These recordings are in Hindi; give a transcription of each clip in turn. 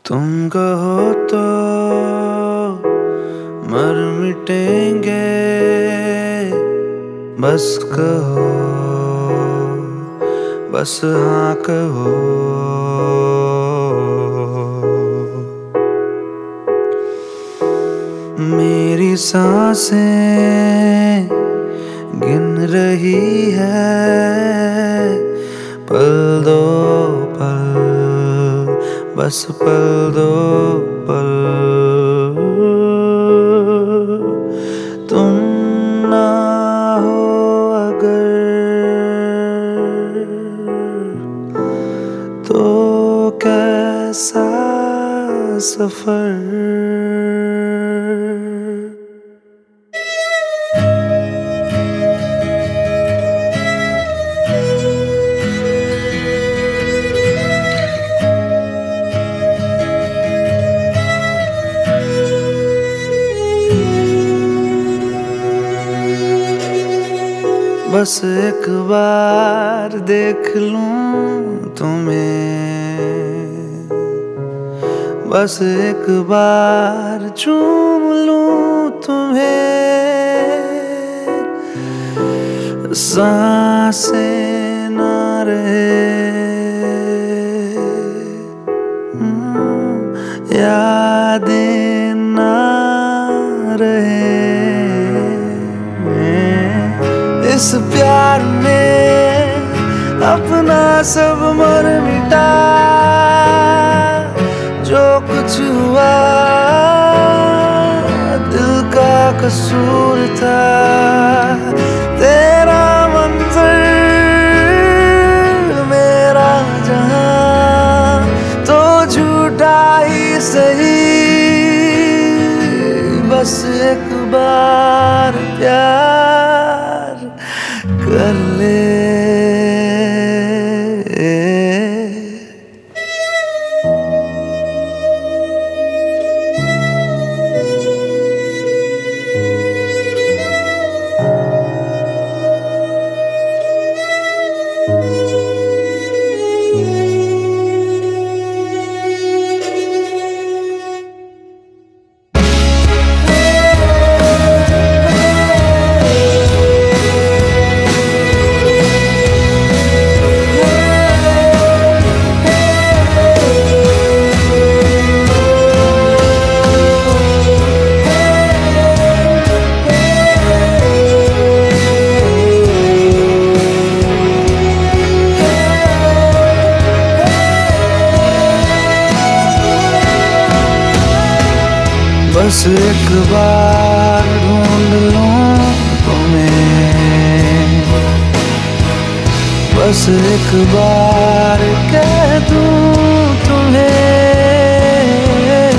तुम कहो तो मर मिटेंगे, बस कहो, बस हाँ कहो। मेरी सांसें गिन रही है, पल दो पल, बस पल दो पल। तुम ना हो अगर तो कैसा सफर। बस एक बार देख लूं तुम्हें, बस एक बार चूम लूं तुम्हें। सांसें ना रहे, यादें ना रहे। इस प्यार में अपना सब मर मिटा, जो कुछ हुआ दिल का कसूर था। तेरा मंजर मेरा जहां तो झूठा ही सही, बस एक बार प्यार कर ले। बस एक बार ढूंढ लूं तुम्हें, बस एक बार कह दूं तुम्हें।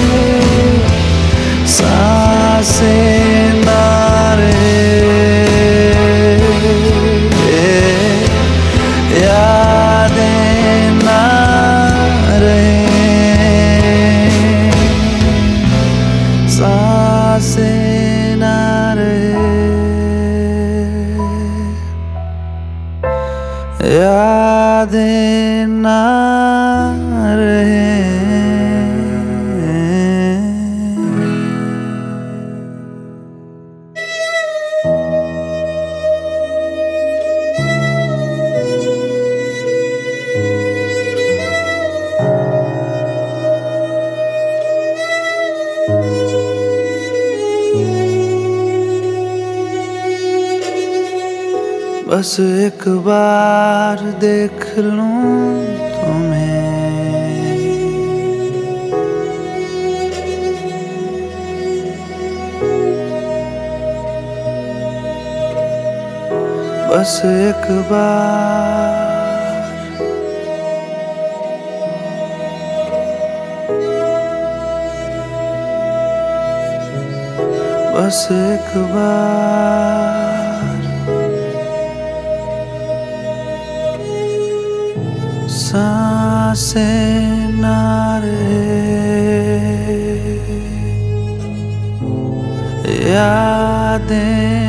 सांसें ना रहे, यादें ना रहे। सांसें ना रहे, यादें ना रहे। बस एक बार देख लूं तुम्हें, बस एक बार, बस एक बार। सांसें ना रहे, यादें